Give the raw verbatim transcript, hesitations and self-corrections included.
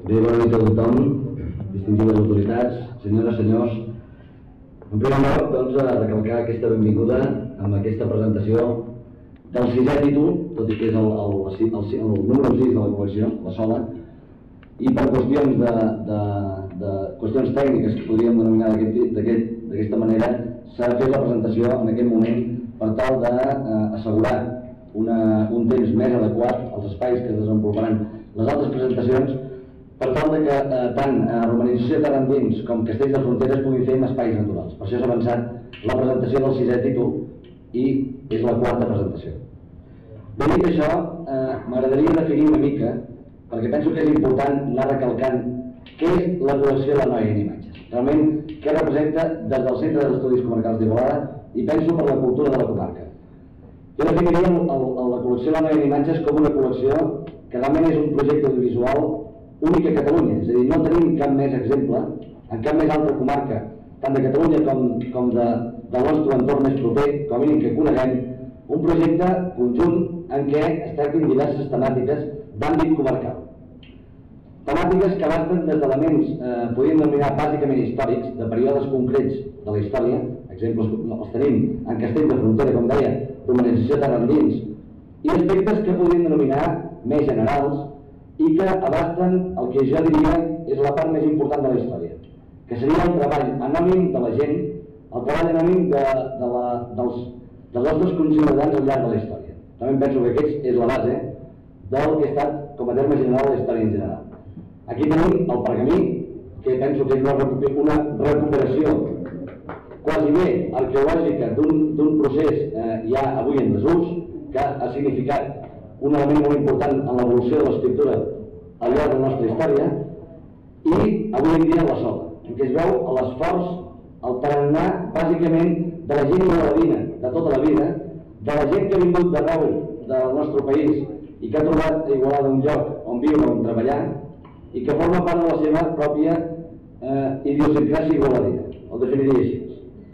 Bé, bona nit a tothom, distingides autoritats, senyores, senyors. En primer lloc, doncs, a recalcar aquesta benvinguda amb aquesta presentació del sisè títol, tot i que és el, el, el, el, el número sis de la col·lecció, la sola, i per qüestions de, de, de qüestions tècniques que podríem denominar d'aquesta manera, s'ha fet la presentació en aquest moment per tal d'assegurar una, un temps més adequat als espais que es desenvoluparan les altres presentacions, per tal de que eh, tant eh, l'urbanització de Tarrandins com Castells de Fronteres puguin fer en espais naturals. Per això s'ha avançat la presentació del sisè títol i és la quarta presentació. De dit això, eh, m'agradaria definir una mica, perquè penso que és important anar recalcant què és la col·lecció de la Noia en Imatges. Realment, què representa des del Centre d'Estudis Comarcals d'Igualada i penso per la cultura de la comarca. Jo definiria el, el, la col·lecció de la Noia en Imatges com una col·lecció que realment és un projecte audiovisual únic a Catalunya, és a dir, no tenim cap més exemple en cap més altra comarca, tant de Catalunya com, com de, del nostre entorn més proper, com a mínim que coneguem, un projecte conjunt en què es tractin diverses temàtiques d'àmbit comarcal. Temàtiques que abasten des d'elements, eh, podríem denominar bàsicament històrics, de períodes concrets de la història, exemples els tenim en Castells de Frontera, com deia, d'urbanització de Tarrandins, i aspectes que podríem denominar més generals, i que abasten el que jo diria és la part més important de la història, que seria el treball anònim de la gent, el treball anònim de, de la, dels, dels nostres conciutadans al llarg de la història. També penso que aquest és la base del que ha estat, com a terme general, la història en general. Aquí tenim el pergamí, que penso que és una recuperació quasi bé arqueològica d'un procés eh, ja avui en desús, que ha significat un element molt important en l'evolució de l'escriptura al llarg de la nostra història, i avui en dia la sola, en què es veu l'esforç, el tarannà, bàsicament, de la gent igualadina, de tota la vida, de la gent que ha vingut d'arreu del nostre país i que ha trobat a Igualada un lloc on viure, on treballar, i que forma part de la seva pròpia eh, idiosincràsia igualadina, el definiria així.